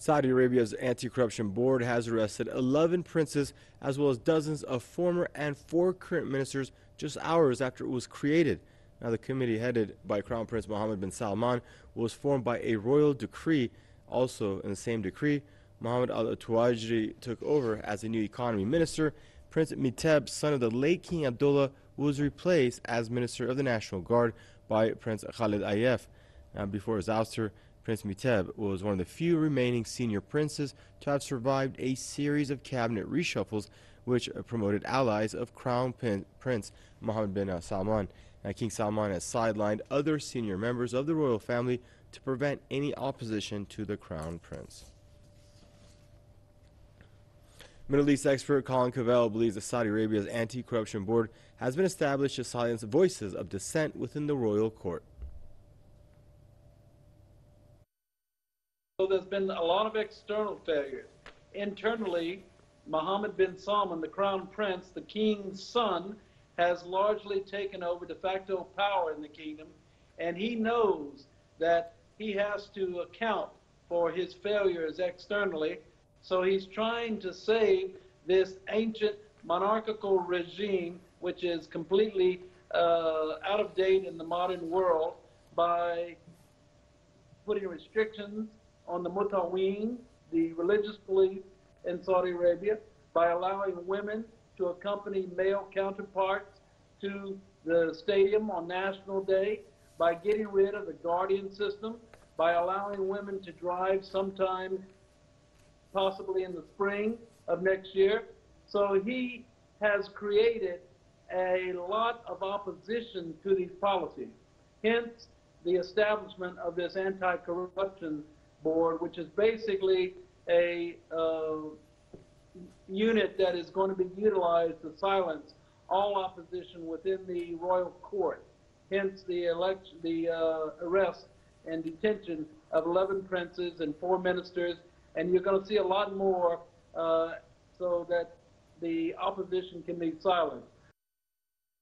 Saudi Arabia's anti-corruption board has arrested 11 princes as well as dozens of former and 4 current ministers just hours after it was created. Now, the committee headed by Crown Prince Mohammed bin Salman was formed by a royal decree. Also, in the same decree, Mohammed al-Tuwajri took over as the new economy minister. Prince Miteb, son of the late King Abdullah, was replaced as Minister of the National Guard by Prince Khalid Ayef. Now, before his ouster, Prince Miteb was one of the few remaining senior princes to have survived a series of cabinet reshuffles which promoted allies of Crown Prince Mohammed bin Salman. King Salman has sidelined other senior members of the royal family to prevent any opposition to the Crown Prince. Middle East expert Colin Cavell believes that Saudi Arabia's anti-corruption board has been established to silence voices of dissent within the royal court. So there's been a lot of external failures. Internally, Mohammed bin Salman, the crown prince, the king's son, has largely taken over de facto power in the kingdom, and he knows that he has to account for his failures externally. So he's trying to save this ancient monarchical regime, which is completely out of date in the modern world, by putting restrictions on the Mutaween, the religious police in Saudi Arabia, by allowing women to accompany male counterparts to the stadium on National Day, by getting rid of the guardian system, by allowing women to drive sometime possibly in the spring of next year. So he has created a lot of opposition to these policies. Hence, the establishment of this anti-corruption board, which is basically a unit that is going to be utilized to silence all opposition within the royal court. Hence, the arrest and detention of 11 princes and 4 ministers, and you're going to see a lot more so that the opposition can be silenced.